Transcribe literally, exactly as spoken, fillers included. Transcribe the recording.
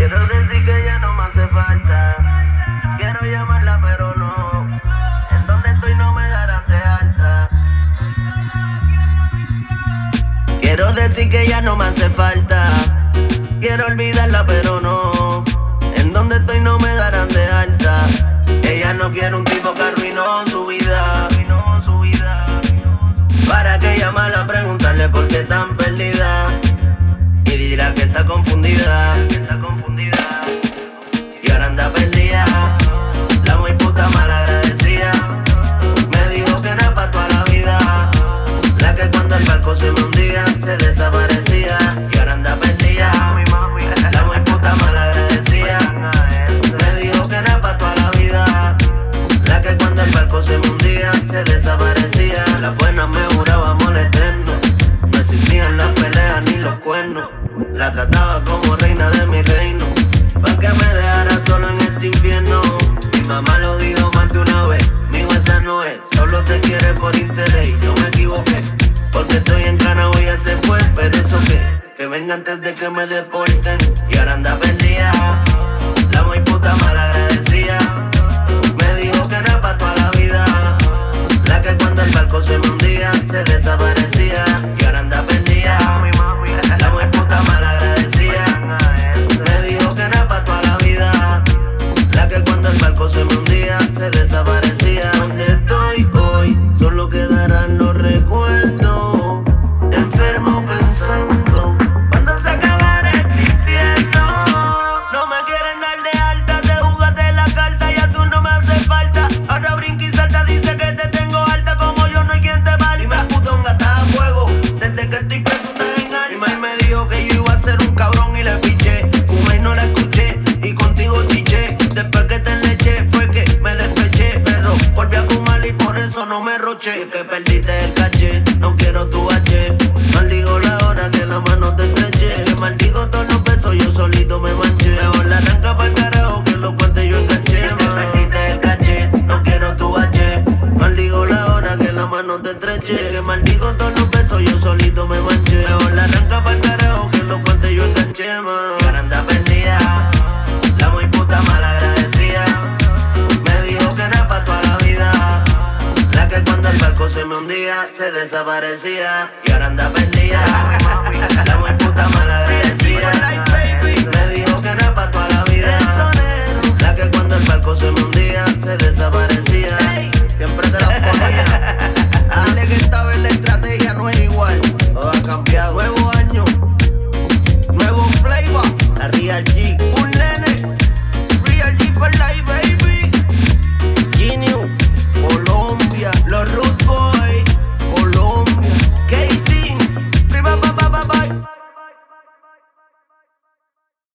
Quiero decir que ya no me hace falta. Quiero llamarla pero no. En donde estoy no me darán de alta. Quiero decir que ya no me hace falta. Quiero olvidarla pero no. En donde estoy no me darán de alta. Ella no quiere un tipo que arruinó su vida. ¿Para qué llamarla a preguntarle por qué tan perdida? Y dirá que está confundida. Y ahora anda perdida. La muy puta malagradecida. Me dijo que era pa' toda la vida. La que cuando el barco se me hundía se desaparecía. Y ahora anda perdida. La muy puta malagradecida. Me dijo que era pa' toda la vida. La que cuando el barco se me hundía se desaparecía. Las buenas me jurábamos eterno. No existían las peleas ni los cuernos. La trataba como reina de mi reino, pa' que me dejara solo en este infierno. Mi mamá lo dijo más de una vez. Mijo, esa no es, solo te quiere por interés. Y yo me equivoqué, porque estoy en cana, hoy ya se fue. Pero eso que, que venga antes de que me deporten. Y ahora anda perdida. La muy puta malagradecida. Me dijo que era pa' toda la vida. La que cuando el barco se me hundía se desaparecía.